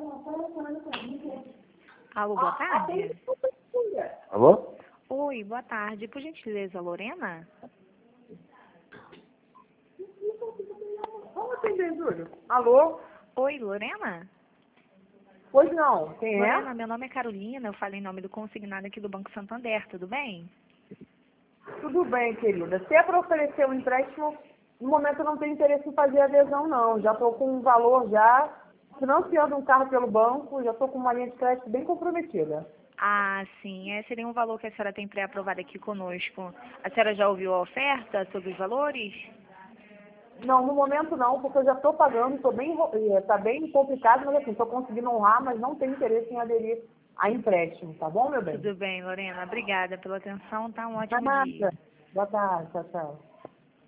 Alô, boa tarde. Alô? Oi, boa tarde. Por gentileza, Lorena? Vamos atender, Júlio. Alô? Oi, Lorena? Pois não. Quem é? Lorena, meu nome é Carolina, eu falo em nome do consignado aqui do Banco Santander, tudo bem? Tudo bem, querida. Se é para oferecer um empréstimo, no momento eu não tenho interesse em fazer adesão, não. Já estou com um valor já, financiando um carro pelo banco, já estou com uma linha de crédito bem comprometida. Ah, sim, seria um valor que a senhora tem pré-aprovado aqui conosco. A senhora já ouviu a oferta sobre os valores? Não, no momento não, porque eu já estou pagando, está bem complicado, mas assim, estou conseguindo honrar, mas não tenho interesse em aderir a empréstimo, tá bom, meu bem? Tudo bem, Lorena. Obrigada pela atenção, tá? Um ótimo dia. Nada. Boa tarde, tchau, tchau.